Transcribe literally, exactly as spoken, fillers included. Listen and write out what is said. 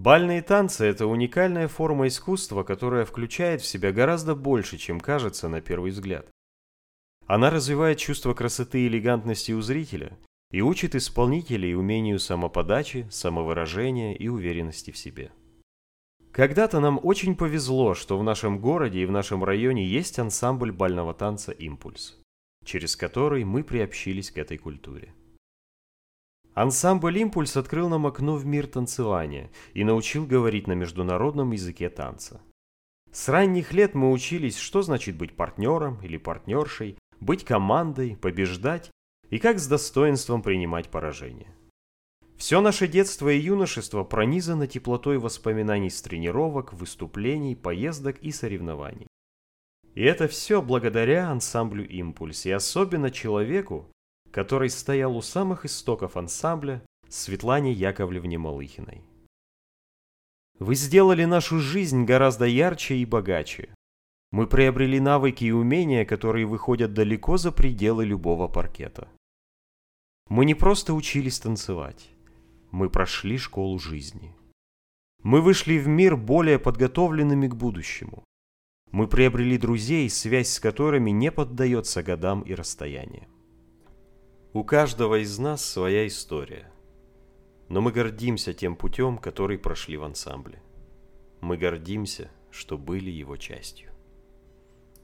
Бальные танцы – это уникальная форма искусства, которая включает в себя гораздо больше, чем кажется на первый взгляд. Она развивает чувство красоты и элегантности у зрителя и учит исполнителей умению самоподачи, самовыражения и уверенности в себе. Когда-то нам очень повезло, что в нашем городе и в нашем районе есть ансамбль бального танца «Импульс», через который мы приобщились к этой культуре. Ансамбль «Импульс» открыл нам окно в мир танцевания и научил говорить на международном языке танца. С ранних лет мы учились, что значит быть партнером или партнершей, быть командой, побеждать и как с достоинством принимать поражение. Все наше детство и юношество пронизано теплотой воспоминаний с тренировок, выступлений, поездок и соревнований. И это все благодаря ансамблю «Импульс» и особенно человеку, который стоял у самых истоков ансамбля, Светлане Яковлевне Малыхиной. Вы сделали нашу жизнь гораздо ярче и богаче. Мы приобрели навыки и умения, которые выходят далеко за пределы любого паркета. Мы не просто учились танцевать, мы прошли школу жизни. Мы вышли в мир более подготовленными к будущему. Мы приобрели друзей, связь с которыми не поддается годам и расстояниям. У каждого из нас своя история, но мы гордимся тем путем, который прошли в ансамбле. Мы гордимся, что были его частью.